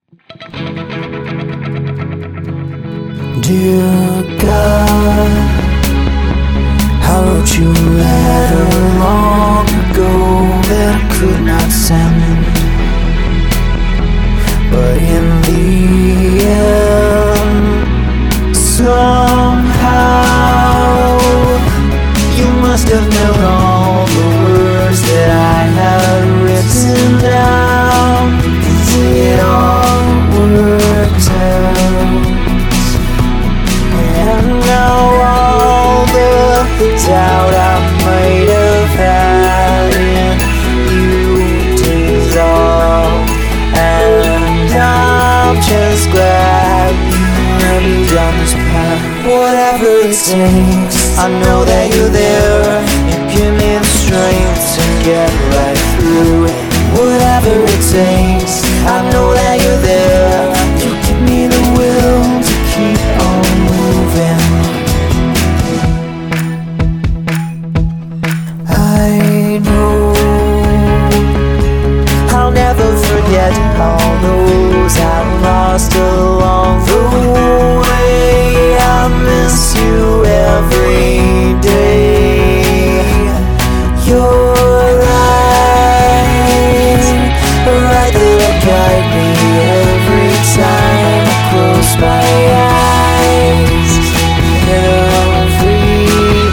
Dear God, I wrote you a letter long ago that I could not send, but in the end, somehow you must have known all the words that I had written down, and it all worked out. And now all the doubt I might have had in you dissolved, and I'm just glad you let me down this path. Whatever it takes, I know that you're there. You give me the strength to get right through it. Whatever it takes, I know that you're there. You give me the will to keep on moving. I know I'll never forget all those I lost along the way. I miss you every day. You're right there to guide me every time I close my eyes. Every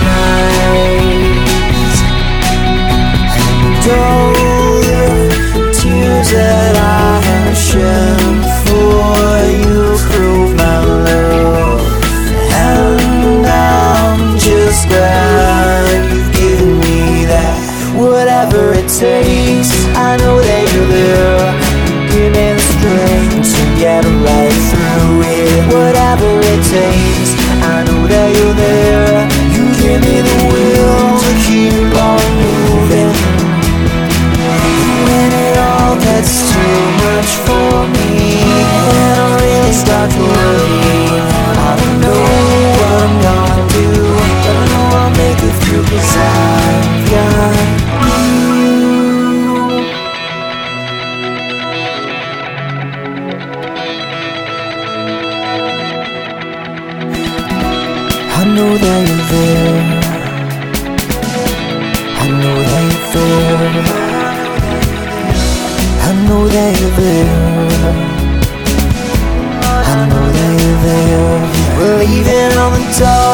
night, and all the tears that I have shed for you prove my love, and I'm just glad you've given me that. Whatever it takes, I know that you're there. You give me the strength to get right through it. Whatever it takes, I know that you're there. You give me the will to keep on moving. When it all gets too much for me, and I really start to worry, I don't know what I'm gonna do, but I know I'll make it through 'cause I've got I know that you're there. I know that you're there. I know that you're there. I know that you're there. We're leaving on the dark.